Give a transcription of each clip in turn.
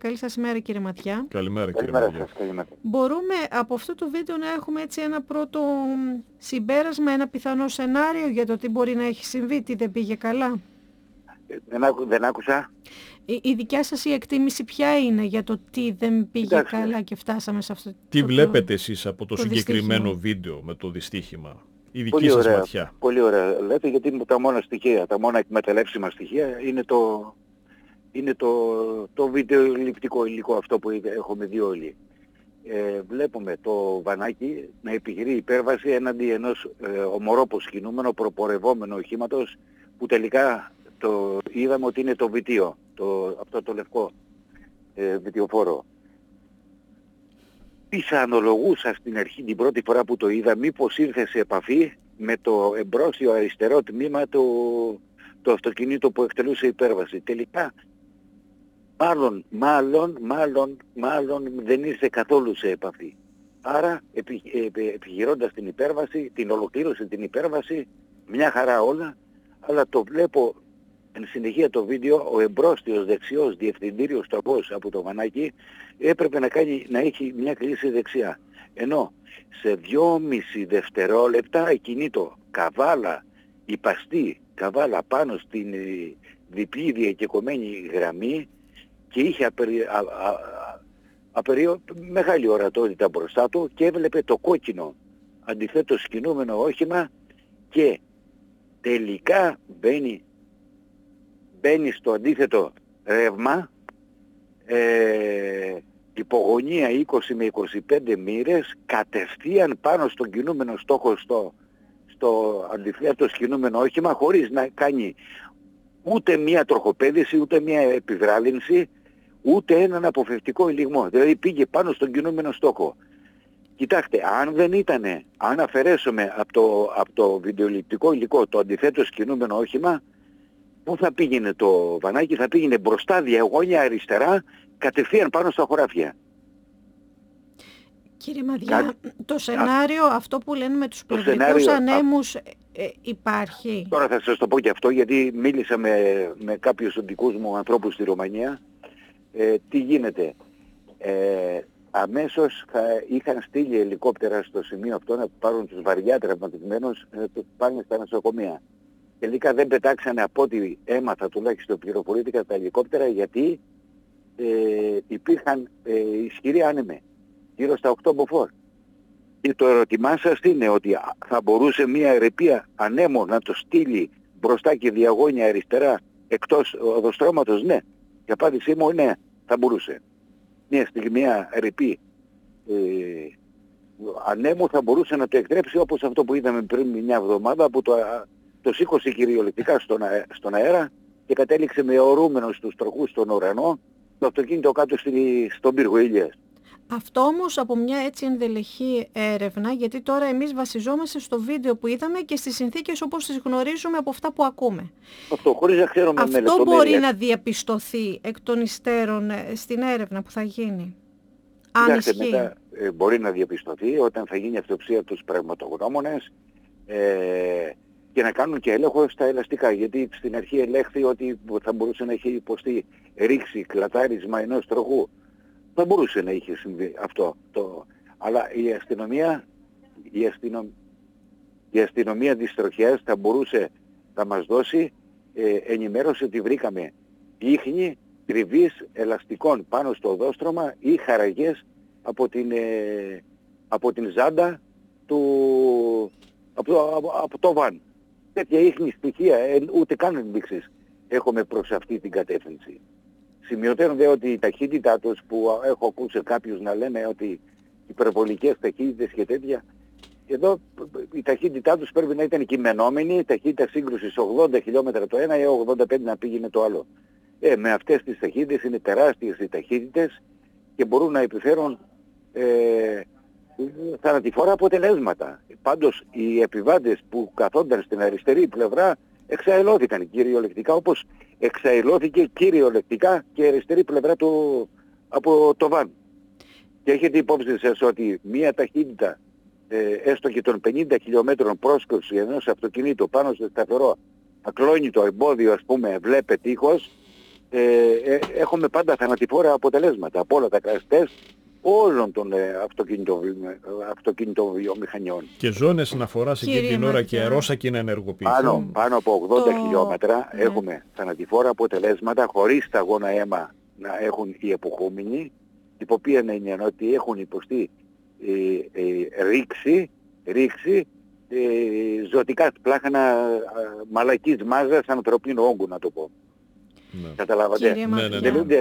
Καλή σας ημέρα, κύριε Ματιά. Καλημέρα, κύριε Καλημέρα Ματιά. σας. Καλημέρα. Μπορούμε από αυτό το βίντεο να έχουμε έτσι ένα πρώτο συμπέρασμα, ένα πιθανό σενάριο για το τι μπορεί να έχει συμβεί, τι δεν πήγε καλά? Δεν άκουσα. Η δικιά σας η εκτίμηση ποια είναι για το τι δεν πήγε Κοιτάξτε, καλά και φτάσαμε σε αυτό Τι βλέπετε εσείς από το συγκεκριμένο δυστύχημα. βίντεο με το δυστύχημα? Η δική πολύ σας ωραία, ματιά. πολύ ωραία λέτε, γιατί τα μόνα στοιχεία, τα μόνα εκμεταλλεύσιμα στοιχεία είναι το βιντεοληπτικό υλικό αυτό που έχουμε δει όλοι. Βλέπουμε το Βανάκι να επιχειρεί υπέρβαση έναντι ενός ομορόπως κινούμενο προπορευόμενο οχήματος που τελικά το είδαμε ότι είναι το βιτίο, αυτό το λευκό βιτιοφόρο. Πιθανολογούσα στην αρχή την πρώτη φορά που το είδα μήπως ήρθε σε επαφή με το εμπρόσιο αριστερό τμήμα του αυτοκινήτου που εκτελούσε υπέρβαση. Τελικά μάλλον δεν ήρθε καθόλου σε επαφή. Άρα επιχειρώντας την υπέρβαση, την ολοκλήρωσε την υπέρβαση, μια χαρά όλα, αλλά το βλέπω εν συνεχεία το βίντεο, ο εμπρόστιος δεξιός διευθυντήριος στροφός από το Βανάκι έπρεπε να έχει μια κλίση δεξιά. Ενώ σε 2,5 δευτερόλεπτα εκινήτω καβάλα, υπαστή καβάλα πάνω στην διπλή διακεκομένη γραμμή και είχε μεγάλη ορατότητα μπροστά του και έβλεπε το κόκκινο αντιθέτως κινούμενο όχημα και τελικά μπαίνει στο αντίθετο ρεύμα, υπογωνία 20 με 25 μοίρες κατευθείαν πάνω στον κινούμενο στόχο στο αντιθέτως κινούμενο όχημα, χωρίς να κάνει ούτε μία τροχοπέδηση, ούτε μία επιβράδυνση, ούτε έναν αποφευκτικό ελιγμό. Δηλαδή πήγε πάνω στον κινούμενο στόχο. Κοιτάξτε, αν αφαιρέσουμε από το βιντεοληπτικό υλικό το αντιθέτως κινούμενο όχημα, πού θα πήγαινε το Βανάκι? Θα πήγαινε μπροστά διαγώνια αριστερά, κατευθείαν πάνω στα χωράφια. Κύριε Μαδιά, το σενάριο αυτό που λένε με τους πλευρικούς ανέμους υπάρχει? Τώρα θα σας το πω και αυτό, γιατί μίλησα με κάποιους δικούς μου ανθρώπους στη Ρωμανία. Τι γίνεται? Αμέσως είχαν στείλει ελικόπτερα στο σημείο αυτό να πάρουν τους βαριά τραυματισμένους, να τους πάνε στα νοσοκομεία. Τελικά δεν πετάξανε, από ό,τι έμαθα τουλάχιστον πληροφορήθηκα, τα ελικόπτερα, γιατί υπήρχαν ισχυροί άνεμοι γύρω στα 8 μποφόρ. Και το ερώτημά σας είναι ότι θα μπορούσε μια ερεπία ανέμων να το στείλει μπροστά και διαγώνια αριστερά εκτός οδοστρώματος? Ναι. Η απάντησή μου είναι ναι, θα μπορούσε. Μια στιγμιαία ερεπή ανέμου θα μπορούσε να το εκτρέψει, όπως αυτό που είδαμε πριν μια εβδομάδα, που το σήκωσε κυριολεκτικά στον αέρα και κατέληξε με ορούμενο στους τροχούς στον ουρανό, το αυτοκίνητο κάτω στον πύργο Ήλιας. Αυτό όμως από μια έτσι ενδελεχή έρευνα, γιατί τώρα εμείς βασιζόμαστε στο βίντεο που είδαμε και στις συνθήκες όπως τις γνωρίζουμε από αυτά που ακούμε. Αυτό χωρίς να ξέρουμε με λεπτομέρειες. Αυτό μπορεί να διαπιστωθεί εκ των υστέρων στην έρευνα που θα γίνει? Αν ισχύει. Μετά μπορεί να διαπιστωθεί όταν θα γίνει αυτοψία από τους πραγματογνώμονες και να κάνουν και έλεγχο στα ελαστικά. Γιατί στην αρχή ελέγχθη ότι θα μπορούσε να έχει υποστεί ρήξη, κλατάρισμα ενός τροχού. Θα μπορούσε να είχε συμβεί αυτό. Αλλά η αστυνομία της τροχιάς θα μας δώσει ενημέρωση ότι βρήκαμε ίχνη τριβής ελαστικών πάνω στο οδόστρωμα ή χαραγές από την ζάντα από το βαν. Τέτοια ίχνη στοιχεία, ούτε καν ενδείξεις έχουμε προς αυτή την κατεύθυνση. Σημειωτέρονται ότι η ταχύτητά τους, που έχω ακούσει κάποιους να λένε ότι υπερβολικές ταχύτητες και τέτοια, εδώ η ταχύτητά τους πρέπει να ήταν κειμενόμενη, ταχύτητα σύγκρουσης 80 χιλιόμετρα το ένα ή 85 να πήγαινε το άλλο. Με αυτές τις ταχύτητες είναι τεράστιες οι ταχύτητες και μπορούν να επιφέρουν θανατηφόρα αποτελέσματα. Πάντως οι επιβάτες που καθόνταν στην αριστερή πλευρά εξαελώθηκαν κυριολεκτικά, όπως εξαελώθηκε κυριολεκτικά και η αριστερή πλευρά από το βαν. Και έχετε υπόψη σας ότι μία ταχύτητα έστω και των 50 χιλιόμετρων πρόσκρουση ενός αυτοκινήτου πάνω στο σταθερό ακλόνητο εμπόδιο, ας πούμε, βλέπε τείχος, έχουμε πάντα θανατηφόρα αποτελέσματα από όλα τα κραστές όλων των αυτοκινητοβιομηχανιών. Και ζώνες αναφοράς εκείνη την ώρα και αερόσακινα ενεργοποιηθούν. Πάνω από 80 χιλιόμετρα έχουμε θανατηφόρα αποτελέσματα χωρίς σταγόνα αίμα να έχουν οι εποχούμενοι, υπό οποία είναι ότι έχουν υποστεί ρήξη ζωτικά σπλάχανα μαλακής μάζας ανθρωπίνου όγκου, να το πω. Ναι. Καταλάβατε. Τελούνται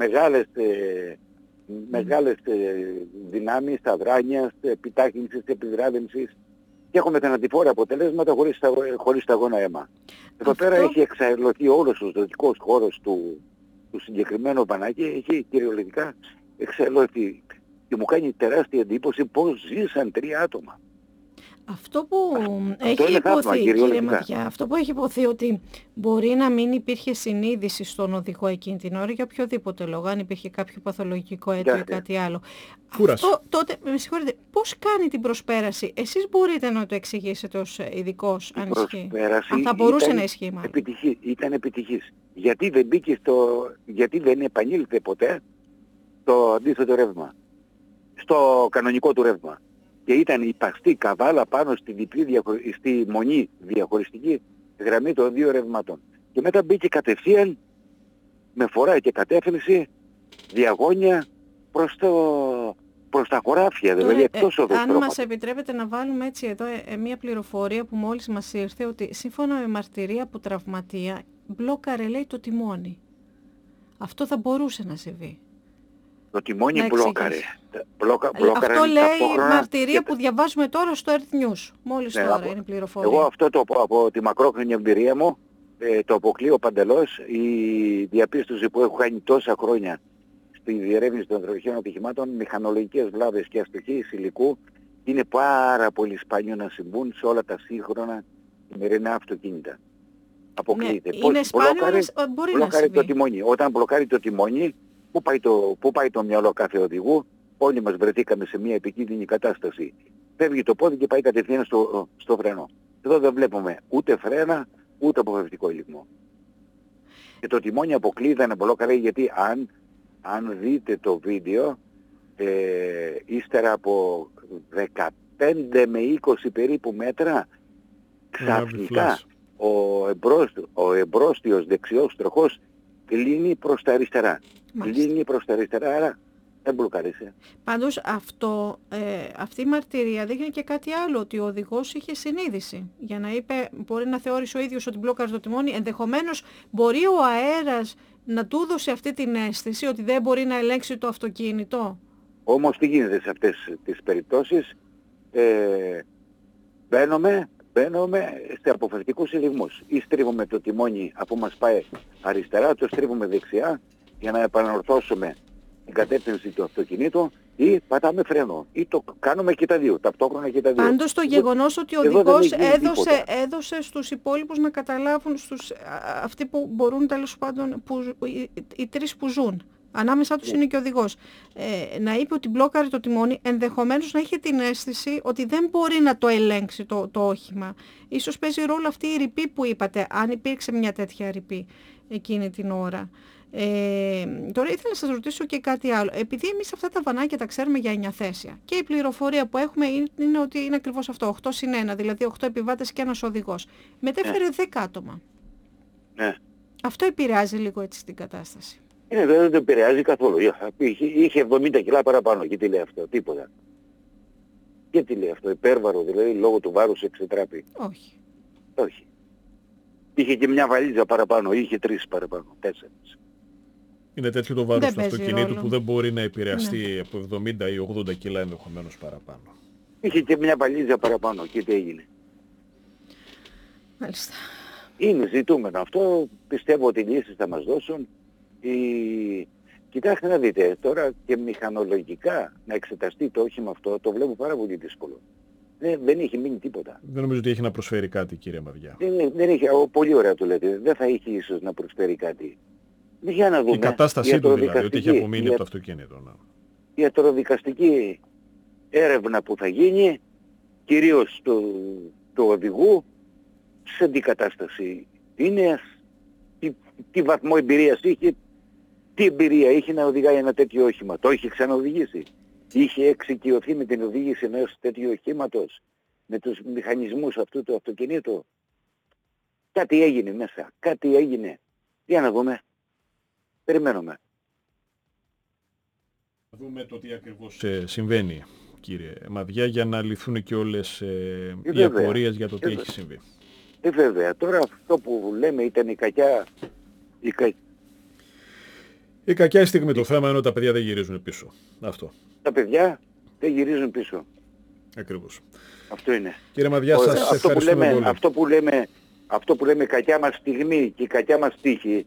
μεγάλες δυνάμεις αδράνειας, επιτάχυνσης, επιβράδυνσης και έχουμε θανατηφόρα αποτελέσματα χωρίς σταγόνα αίμα. Εδώ πέρα έχει εξαερλωθεί όλος ο ζωτικός χώρος του συγκεκριμένου πανάκι, έχει κυριολεκτικά εξαερλωθεί. Και μου κάνει τεράστια εντύπωση πώς ζήσαν 3 άτομα. Αυτό που έχει υποθεί, κύριε Μαριά, αυτό που έχει υποθεί ότι μπορεί να μην υπήρχε συνείδηση στον οδηγό εκείνη την ώρα για οποιοδήποτε λόγο, αν υπήρχε κάποιο παθολογικό αίτιο ή κάτι άλλο. Αυτό τότε, με συγχωρείτε, πώς κάνει την προσπέραση? Εσείς μπορείτε να το εξηγήσετε ως ειδικός, αν ισχύει? Αν θα μπορούσε να ισχύει μάλλον. Ήταν επιτυχής. Γιατί δεν επανήλθε ποτέ το αντίθετο ρεύμα, στο κανονικό του ρεύμα. Και ήταν υπαστή καβάλα πάνω στη μονή διαχωριστική γραμμή των 2 ρευματών. Και μετά μπήκε κατευθείαν με φορά και κατεύθυνση διαγώνια προς τα χωράφια, δηλαδή εκτός οδοστρώματος. Αν μας επιτρέπετε να βάλουμε έτσι εδώ μια πληροφορία που μόλις μας ήρθε, ότι σύμφωνα με μαρτυρία από τραυματία μπλόκαρε, λέει, το τιμόνι. Αυτό θα μπορούσε να συμβεί. Το τιμόνι μπλόκαρε. Αυτό λέει η μαρτυρία που διαβάζουμε τώρα στο Earth News. Μόλις τώρα είναι πληροφορία. Εγώ αυτό από τη μακρόχρονη εμπειρία μου το αποκλείω παντελώς. Η διαπίστωση που έχω κάνει τόσα χρόνια στη διερεύνηση των τροχαίων ατυχημάτων, μηχανολογικές βλάβες και αστοχίες υλικού, είναι πάρα πολύ σπάνιο να συμβούν σε όλα τα σύγχρονα σημερινά αυτοκίνητα. Αποκλείεται. Είναι σπάνιο, μπορεί να συμβεί. Το τιμόνι. Όταν μπλοκάρει το τιμόνι, πού πάει το μυαλό κάθε οδηγού? Όλοι μας βρεθήκαμε σε μια επικίνδυνη κατάσταση. Φεύγει το πόδι και πάει κατευθείαν στο φρένο. Εδώ δεν βλέπουμε ούτε φρένα, ούτε αποφευκτικό υλικό. Και το τιμόνι αποκλείεται να μπλόκαρε, γιατί αν δείτε το βίντεο, ύστερα από 15 με 20 περίπου μέτρα, ξαφνικά ο εμπρόστιος δεξιός τροχός κλείνει προς τα αριστερά. Κλείνει προς τα αριστερά, άρα δεν μπλοκάρισε. Πάντως αυτή η μαρτυρία δείχνει και κάτι άλλο, ότι ο οδηγός είχε συνείδηση. Για να είπε, μπορεί να θεώρησε ο ίδιος ότι μπλόκαρε το τιμόνι, ενδεχομένως μπορεί ο αέρας να του δώσει αυτή την αίσθηση ότι δεν μπορεί να ελέγξει το αυτοκίνητο. Όμως τι γίνεται σε αυτές τις περιπτώσεις? Μπαίνουμε σε αποφασιστικούς ελιγμούς. Ή στρίβουμε το τιμόνι αφού μας πάει αριστερά, το στρίβουμε δεξιά για να επανορθώσουμε την κατεύθυνση του αυτοκινήτου, ή πατάμε φρένο. Ή το κάνουμε και τα δύο, ταυτόχρονα και τα δύο. Πάντως το γεγονός ότι ο οδηγός έδωσε στους υπόλοιπους να καταλάβουν, αυτοί που μπορούν, τέλος πάντων, οι 3 που ζουν, ανάμεσά τους είναι και ο οδηγός, να είπε ότι μπλόκαρε το τιμόνι, ενδεχομένως να είχε την αίσθηση ότι δεν μπορεί να το ελέγξει το όχημα. Ίσως παίζει ρόλο αυτή η ρηπή που είπατε, αν υπήρξε μια τέτοια ρηπή εκείνη την ώρα. Τώρα ήθελα να σας ρωτήσω και κάτι άλλο. Επειδή εμείς αυτά τα βανάκια τα ξέρουμε για 9 θέσια και η πληροφορία που έχουμε είναι ότι είναι ακριβώς αυτό, 8 συν 1, δηλαδή 8 επιβάτες και ένας οδηγός. Μετέφερε 10 άτομα. Ναι. Αυτό επηρεάζει λίγο έτσι την κατάσταση. Δεν το επηρεάζει καθόλου. Είχε 70 κιλά παραπάνω. Και τι λέει αυτό? Τίποτα. Και τι λέει αυτό? Υπέρβαρο, δηλαδή λόγω του βάρους εξετράπη? Όχι. Είχε και μια βαλίτσα παραπάνω, είχε 3 παραπάνω, 4. Είναι τέτοιο το βάρος του αυτοκινήτου που δεν μπορεί να επηρεαστεί από 70 ή 80 κιλά ενδεχομένως παραπάνω. Είχε και μια βαλίτσα παραπάνω και τι έγινε? Μάλιστα. Είναι ζητούμενο αυτό, πιστεύω ότι οι λύσεις θα μας δώσουν. Κοιτάξτε να δείτε, τώρα και μηχανολογικά να εξεταστεί το όχημα αυτό, το βλέπω πάρα πολύ δύσκολο. Δεν έχει μείνει τίποτα. Δεν νομίζω ότι έχει να προσφέρει κάτι, κύριε Μαριά. Δεν έχει, πολύ ωραία το λέτε, δεν θα έχει ίσως να προσφέρει κάτι. Για να δούμε. Η κατάστασή του δηλαδή, ότι έχει απομείνει από το αυτοκίνητο. Ναι. Η ιατροδικαστική έρευνα που θα γίνει, κυρίως του οδηγού, σε αντικατάσταση. Είναι τι βαθμό εμπειρίας είχε, τι εμπειρία είχε να οδηγάει ένα τέτοιο όχημα. Το είχε ξαναοδηγήσει. Είχε εξοικειωθεί με την οδήγηση ενός τέτοιου οχήματος, με τους μηχανισμούς αυτού του αυτοκινήτου. Κάτι έγινε μέσα, κάτι έγινε. Για να δούμε. Περιμένουμε. Να δούμε το τι ακριβώς συμβαίνει, κύριε Μαδιά, για να λυθούν και όλες οι απορίες για το τι έχει συμβεί. Βέβαια. Τώρα αυτό που λέμε ήταν η κακιά... Η κακιά στιγμή το θέμα είναι ότι τα παιδιά δεν γυρίζουν πίσω. Αυτό. Τα παιδιά δεν γυρίζουν πίσω. Ακριβώς. Αυτό είναι. Κύριε Μαδιά, σας ευχαριστούμε πολύ. Αυτό που λέμε κακιά μας στιγμή και η κακιά μας τύχη,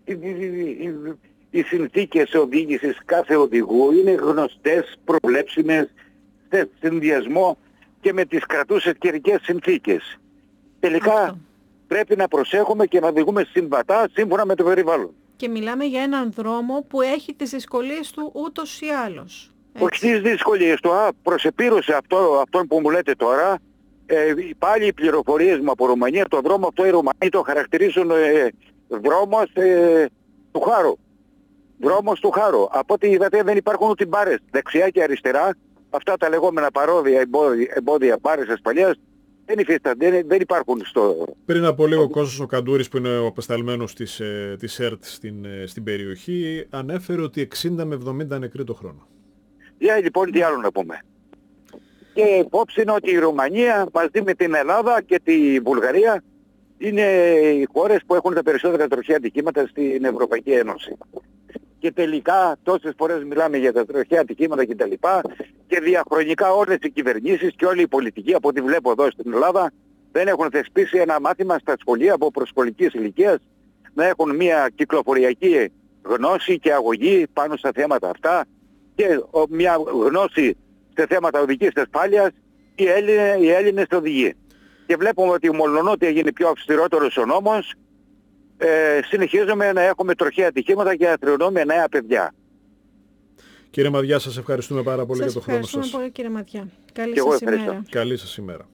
οι συνθήκες οδήγησης κάθε οδηγού είναι γνωστές, προβλέψιμες, σε συνδυασμό και με τις κρατούσες καιρικές συνθήκες. Τελικά πρέπει να προσέχουμε και να οδηγούμε συμβατά σύμφωνα με το περιβάλλον. Και μιλάμε για έναν δρόμο που έχει τις δυσκολίες του ούτως ή άλλως. Όχι τις δυσκολίες του. Προσεπήρωσε αυτό που μου λέτε τώρα. Πάλι οι πληροφορίες μου από Ρουμανία, το δρόμο αυτό οι Ρουμανοί το χαρακτηρίζουν δρόμος του χάρου. Δρόμος του χάρου. Από ό,τι είδατε δεν υπάρχουν ούτε μπάρες δεξιά και αριστερά. Αυτά τα λεγόμενα παρόδια εμπόδια μπάρες ασφαλείας δεν υφίστανται, δεν υπάρχουν στο... Πριν από λίγο ο Κώστας ο Καντούρης, που είναι ο απεσταλμένος της ΕΡΤ στην περιοχή, ανέφερε ότι 60 με 70 νεκροί το χρόνο. Λοιπόν, τι άλλο να πούμε. Και υπόψη είναι ότι η Ρουμανία μαζί με την Ελλάδα και τη Βουλγαρία είναι οι χώρες που έχουν τα περισσότερα τροχαία ατυχήματα στην Ευρωπαϊκή Ένωση. Και τελικά τόσες φορές μιλάμε για τα τροχαία ατυχήματα κτλ. Και διαχρονικά όλες οι κυβερνήσεις και όλοι οι πολιτικοί, από ό,τι βλέπω εδώ στην Ελλάδα, δεν έχουν θεσπίσει ένα μάθημα στα σχολεία από προσχολικής ηλικίας, να έχουν μια κυκλοφοριακή γνώση και αγωγή πάνω στα θέματα αυτά και μια γνώση σε θέματα οδικής ασφάλειας οι Έλληνες οδηγοί. Και βλέπουμε ότι μολονότι έγινε πιο αυστηρότερος ο νόμος, συνεχίζουμε να έχουμε τροχαία ατυχήματα και να θρηνούμε νέα παιδιά. Κύριε Μαδιά, σας ευχαριστούμε πάρα πολύ για το χρόνο σας. Σας ευχαριστούμε πολύ, κύριε Μαδιά. Καλή σας ημέρα. Καλή σας ημέρα.